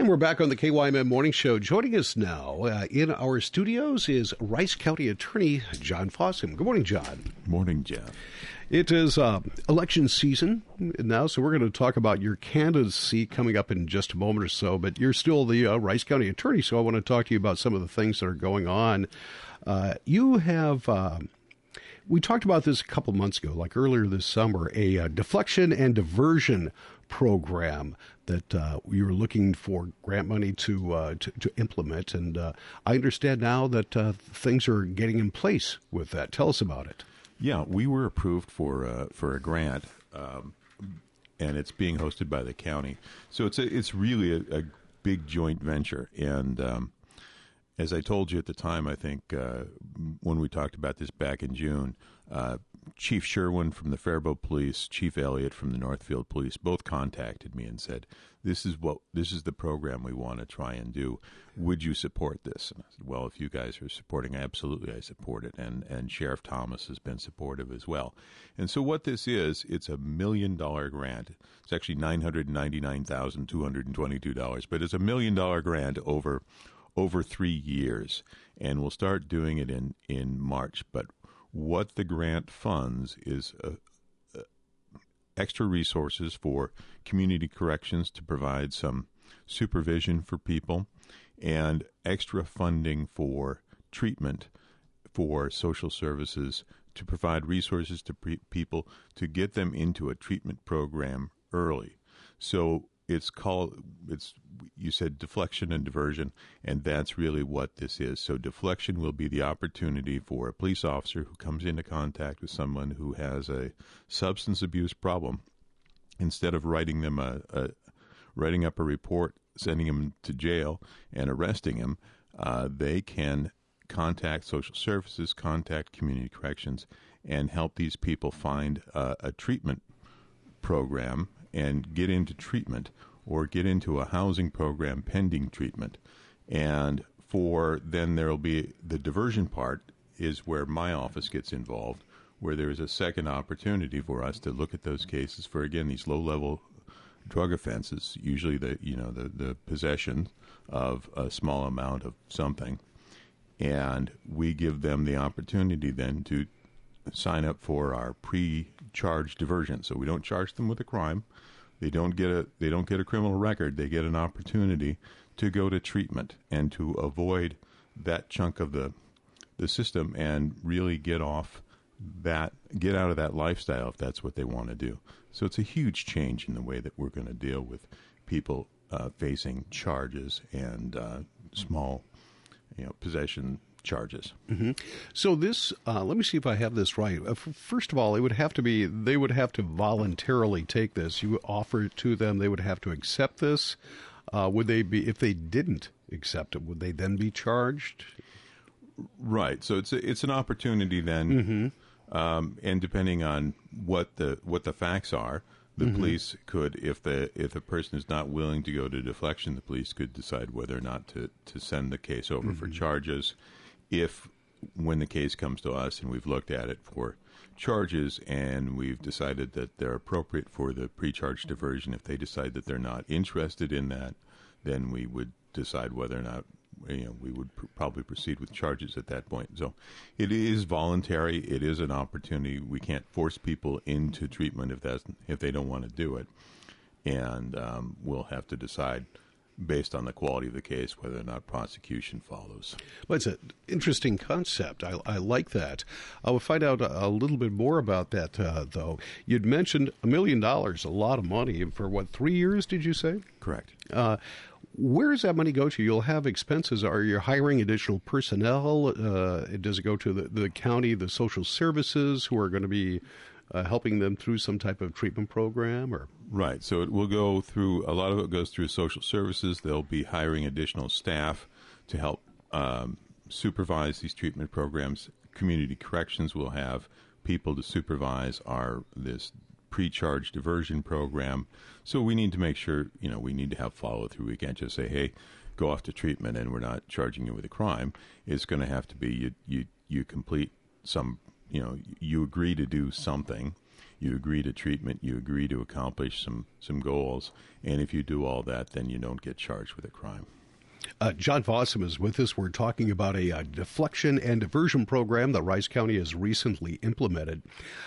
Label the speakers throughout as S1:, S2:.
S1: And we're back on the KYMN Morning Show. Joining us now in our studios is Rice County Attorney John Fossum. Good morning, John.
S2: Morning, Jeff.
S1: It is election season now, so we're going to talk about your candidacy coming up in just a moment or so. But you're still the Rice County Attorney, so I want to talk to you about some of the things that are going on. You have... we talked about this a couple months ago, like earlier this summer, a deflection and diversion program that you were looking for grant money to implement. And I understand now that things are getting in place with that. Tell us about it.
S2: Yeah, we were approved for a grant, and it's being hosted by the county. So it's really a big joint venture. And as I told you at the time, I think when we talked about this back in June, Chief Sherwin from the Faribault Police, Chief Elliott from the Northfield Police, both contacted me and said, "This is the program we want to try and do. Would you support this?" And I said, "Well, if you guys are supporting, absolutely, I support it." And Sheriff Thomas has been supportive as well. And so what this is, it's $1 million grant. It's actually $999,222, but it's $1 million grant over 3 years, and we'll start doing it in March. But what the grant funds is extra resources for community corrections to provide some supervision for people, and extra funding for treatment for social services to provide resources to people to get them into a treatment program early. So you said deflection and diversion, and that's really what this is. So deflection will be the opportunity for a police officer who comes into contact with someone who has a substance abuse problem. Instead of writing up a report, sending him to jail, and arresting him, they can contact social services, contact community corrections, and help these people find a treatment program and get into treatment, or get into a housing program pending treatment. And then there will be the diversion part is where my office gets involved, where there is a second opportunity for us to look at those cases for, again, these low-level drug offenses, usually the possession of a small amount of something. And we give them the opportunity then to sign up for our pre-charge diversion. So we don't charge them with a crime. They don't get a criminal record. They get an opportunity to go to treatment and to avoid that chunk of the system and really get out of that lifestyle if that's what they want to do. So it's a huge change in the way that we're going to deal with people facing charges and small, possession charges.
S1: Mm-hmm. So this, let me see if I have this right. First of all, they would have to voluntarily take this. You offer it to them. They would have to accept this. Would they be, if they didn't accept it, would they then be charged?
S2: Right. So it's an opportunity then, and depending on what the facts are, the police could, if a person is not willing to go to deflection, the police could decide whether or not to send the case over for charges. When the case comes to us and we've looked at it for charges and we've decided that they're appropriate for the pre-charge diversion, if they decide that they're not interested in that, then we would decide whether or not we would probably proceed with charges at that point. So it is voluntary. It is an opportunity. We can't force people into treatment if they don't want to do it, and we'll have to decide based on the quality of the case whether or not prosecution follows.
S1: Well, it's an interesting concept. I like that. I will find out a little bit more about that, though. You'd mentioned $1 million, a lot of money. For what, 3 years, did you say?
S2: Correct.
S1: Where does that money go to? You'll have expenses. Are you hiring additional personnel? Does it go to the county, the social services, who are going to be helping them through some type of treatment program? Or
S2: Right. So it will go through, a lot of it goes through social services. They'll be hiring additional staff to help supervise these treatment programs. Community corrections will have people to supervise this pre-charge diversion program. So we need to make sure, we need to have follow-through. We can't just say, hey, go off to treatment and we're not charging you with a crime. It's going to have to be you complete some, you agree to do something, You agree to treatment. You agree to accomplish some goals. And if you do all that, then you don't get charged with a crime.
S1: John Fossum is with us. We're talking about a deflection and diversion program that Rice County has recently implemented.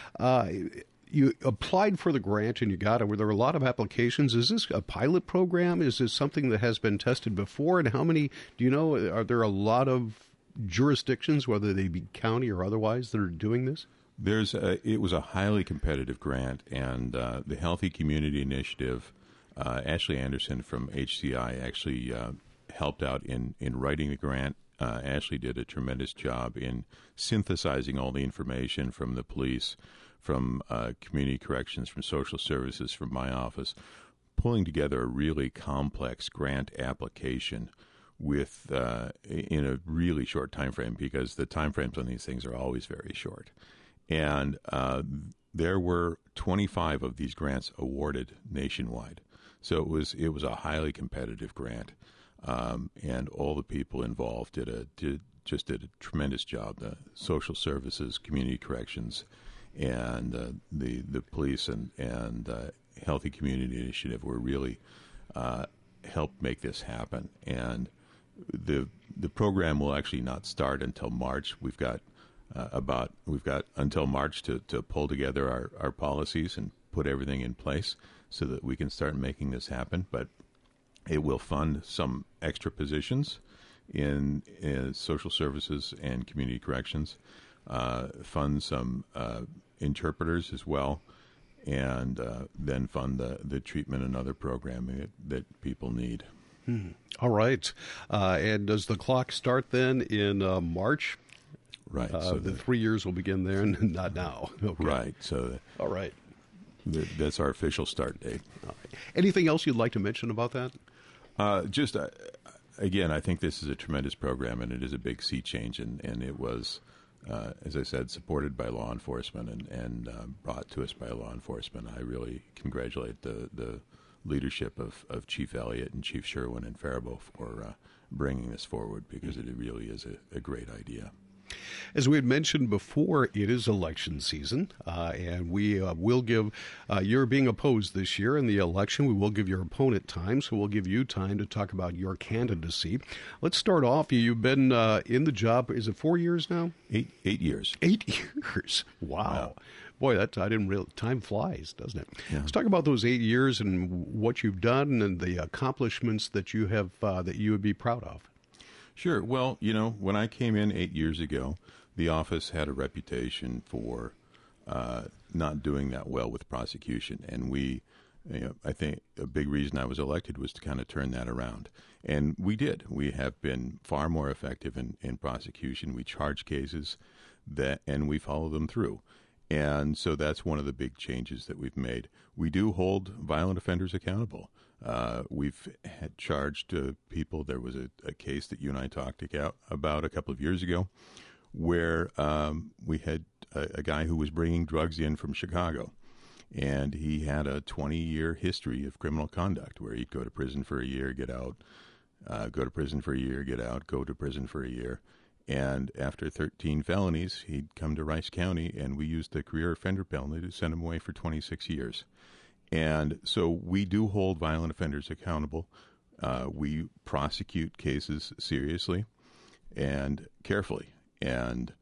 S1: You applied for the grant and you got it. Were there a lot of applications? Is this a pilot program? Is this something that has been tested before? And how many, do you know, are there a lot of jurisdictions, whether they be county or otherwise, that are doing this?
S2: It was a highly competitive grant, and the Healthy Community Initiative, Ashley Anderson from HCI actually helped out in writing the grant. Ashley did a tremendous job in synthesizing all the information from the police, from community corrections, from social services, from my office, pulling together a really complex grant application with in a really short time frame, because the time frames on these things are always very short. And there were 25 of these grants awarded nationwide. So it was a highly competitive grant, and all the people involved did a tremendous job. The social services, community corrections, and the police and Healthy Community Initiative were really helped make this happen. And the program will actually not start until March. We've got until March to pull together our policies and put everything in place so that we can start making this happen. But it will fund some extra positions in social services and community corrections, fund some interpreters as well, and then fund the treatment and other programming that people need.
S1: All right. And does the clock start then in March?
S2: Right.
S1: So the 3 years will begin there, and not now. Okay.
S2: Right. So
S1: all right.
S2: That's our official start date.
S1: All right. Anything else you'd like to mention about that?
S2: Again, I think this is a tremendous program, and it is a big sea change, and it was, as I said, supported by law enforcement and brought to us by law enforcement. I really congratulate the leadership of Chief Elliott and Chief Sherwin and Faribault for bringing this forward, because it really is a great idea.
S1: As we had mentioned before, it is election season, and we will give, you're being opposed this year in the election. We will give your opponent time, so we'll give you time to talk about your candidacy. Let's start off. You've been in the job, is it 4 years now?
S2: 8 years.
S1: 8 years. Wow. Boy, I didn't realize, time flies, doesn't it?
S2: Yeah.
S1: Let's talk about those 8 years and what you've done and the accomplishments that you have, that you would be proud of.
S2: Sure. Well, when I came in 8 years ago, the office had a reputation for not doing that well with prosecution. And I think a big reason I was elected was to kind of turn that around. And we did. We have been far more effective in prosecution. We charge cases and we follow them through. And so that's one of the big changes that we've made. We do hold violent offenders accountable. We've had charged people. There was a case that you and I talked about a couple of years ago where we had a guy who was bringing drugs in from Chicago, and he had a 20-year history of criminal conduct where he'd go to prison for a year, get out, go to prison for a year, get out, go to prison for a year. And after 13 felonies, he'd come to Rice County, and we used the career offender penalty to send him away for 26 years. And so we do hold violent offenders accountable. We prosecute cases seriously and carefully, and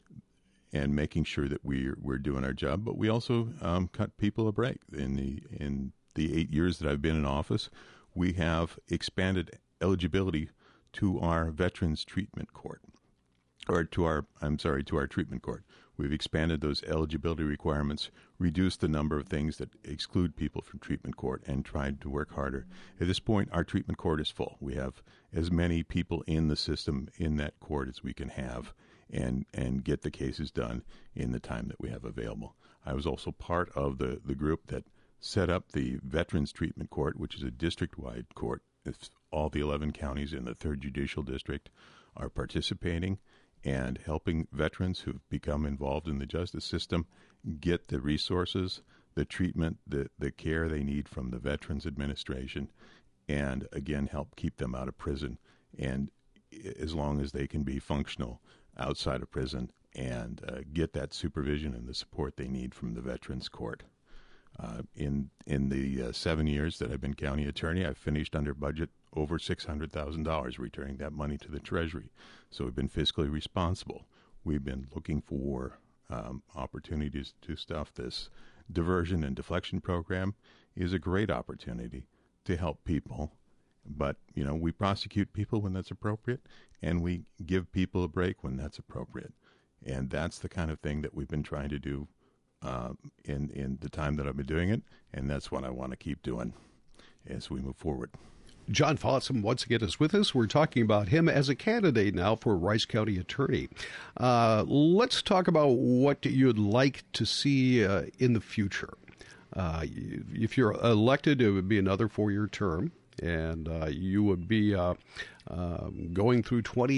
S2: making sure that we're doing our job. But we also cut people a break. In the 8 years that I've been in office, we have expanded eligibility to our Veterans Treatment Court, or to our treatment court. We've expanded those eligibility requirements, reduced the number of things that exclude people from treatment court, and tried to work harder. At this point, our treatment court is full. We have as many people in the system in that court as we can have, and get the cases done in the time that we have available. I was also part of the group that set up the Veterans Treatment Court, which is a district-wide court. It's all the 11 counties in the 3rd Judicial District are participating and helping veterans who've become involved in the justice system get the resources, the treatment, the care they need from the Veterans Administration, and again help keep them out of prison, and as long as they can be functional outside of prison and get that supervision and the support they need from the Veterans Court. In the 7 years that I've been county attorney, I've finished under budget over $600,000, returning that money to the Treasury. So we've been fiscally responsible. We've been looking for opportunities to do stuff. This diversion and deflection program is a great opportunity to help people. But, we prosecute people when that's appropriate, and we give people a break when that's appropriate. And that's the kind of thing that we've been trying to do in the time that I've been doing it, and that's what I want to keep doing as we move forward.
S1: John Fossum once again is with us. We're talking about him as a candidate now for Rice County Attorney. Let's talk about what you'd like to see in the future. If you're elected, it would be another 4-year term, and you would be going through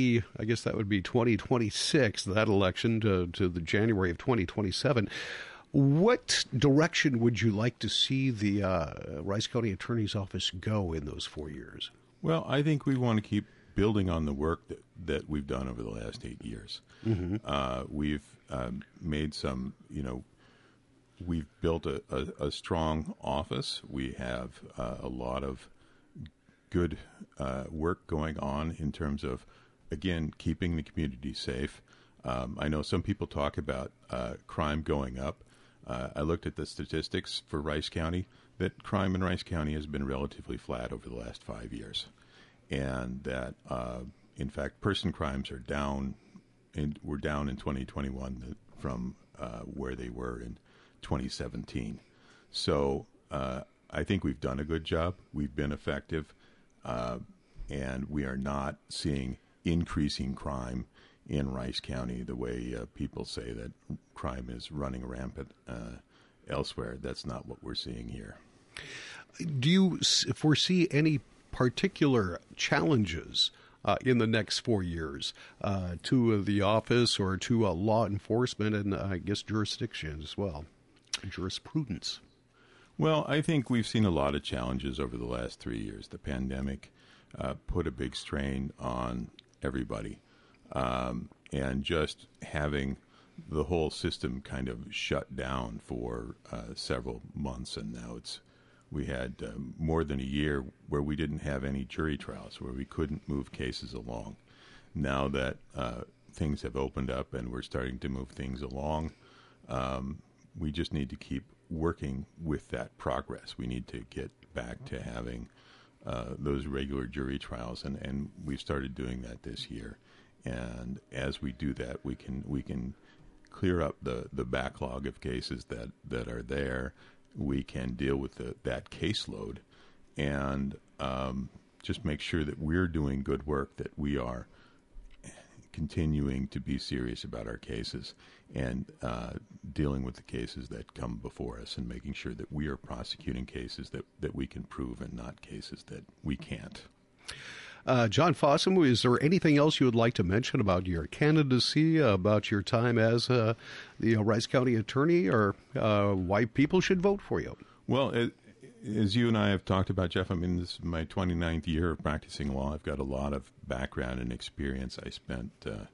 S1: 2026, that election to the January of 2027. What direction would you like to see the Rice County Attorney's Office go in those 4 years?
S2: Well, I think we want to keep building on the work that we've done over the last 8 years. Mm-hmm. We've made some, we've built a strong office. We have a lot of good work going on in terms of, again, keeping the community safe. I know some people talk about crime going up. I looked at the statistics for Rice County, that crime in Rice County has been relatively flat over the last 5 years. And that, in fact, person crimes are down, were down in 2021 from where they were in 2017. So I think we've done a good job. We've been effective. And we are not seeing increasing crime in Rice County the way people say that crime is running rampant elsewhere. That's not what we're seeing here.
S1: Do you foresee any particular challenges in the next 4 years to the office or to law enforcement and I guess jurisdiction as well, jurisprudence?
S2: Well, I think we've seen a lot of challenges over the last 3 years. The pandemic put a big strain on everybody. And just having the whole system kind of shut down for several months, and now we had more than a year where we didn't have any jury trials, where we couldn't move cases along. Now that things have opened up and we're starting to move things along, we just need to keep working with that progress. We need to get back to having those regular jury trials, and we've started doing that this year. And as we do that, we can clear up the backlog of cases that are there. We can deal with that caseload, and just make sure that we're doing good work, that we are continuing to be serious about our cases and dealing with the cases that come before us, and making sure that we are prosecuting cases that we can prove and not cases that we can't.
S1: John Fossum, is there anything else you would like to mention about your candidacy, about your time as the Rice County Attorney, or why people should vote for you?
S2: Well, as you and I have talked about, Jeff, this is my 29th year of practicing law. I've got a lot of background and experience. I spent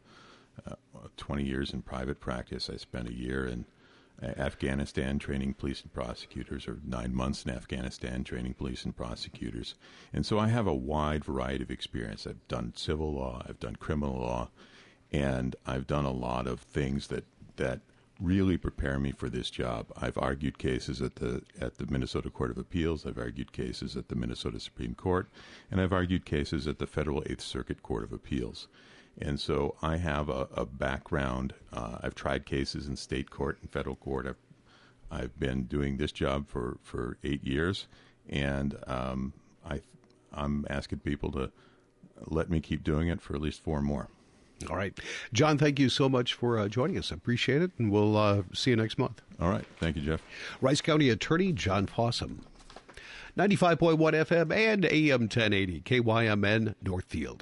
S2: 20 years in private practice. I spent a year in Afghanistan training police and prosecutors, or 9 months in Afghanistan training police and prosecutors. And so I have a wide variety of experience. I've done civil law, I've done criminal law, and I've done a lot of things that really prepare me for this job. I've argued cases at the Minnesota Court of Appeals, I've argued cases at the Minnesota Supreme Court, and I've argued cases at the Federal Eighth Circuit Court of Appeals. And so I have a background. I've tried cases in state court and federal court. I've been doing this job for 8 years, and I'm asking people to let me keep doing it for at least 4 more.
S1: All right. John, thank you so much for joining us. I appreciate it, and we'll see you next month.
S2: All right. Thank you, Jeff.
S1: Rice County Attorney John Fossum. 95.1 FM and AM 1080 KYMN Northfield.